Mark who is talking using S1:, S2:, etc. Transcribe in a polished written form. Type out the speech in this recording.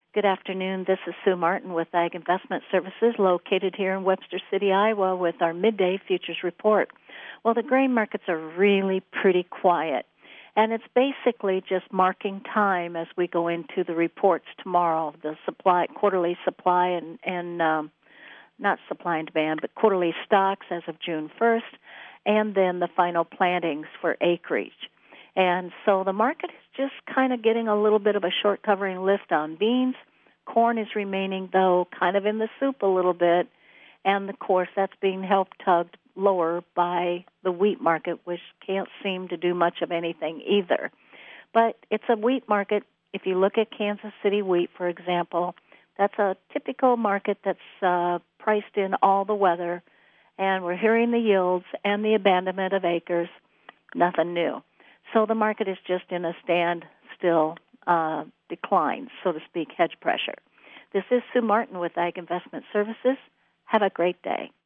S1: Good afternoon. This is Sue Martin with Ag Investment Services, located here in Webster City, Iowa, with our midday futures report. Well, the grain markets are really pretty quiet, and it's basically just marking time as we go into the reports tomorrow, the quarterly supply and not supply and demand, but quarterly stocks as of June 1st, and then the final plantings for acreage. And so the market is just kind of getting a little bit of a short covering lift on beans. Corn is remaining, though, kind of in the soup a little bit. And, of course, that's being helped tugged lower by the wheat market, which can't seem to do much of anything either. But it's a wheat market. If you look at Kansas City wheat, for example, that's a typical market that's priced in all the weather. And we're hearing the yields and the abandonment of acres, nothing new. So the market is just in a standstill decline, so to speak, hedge pressure. This is Sue Martin with Ag Investment Services. Have a great day.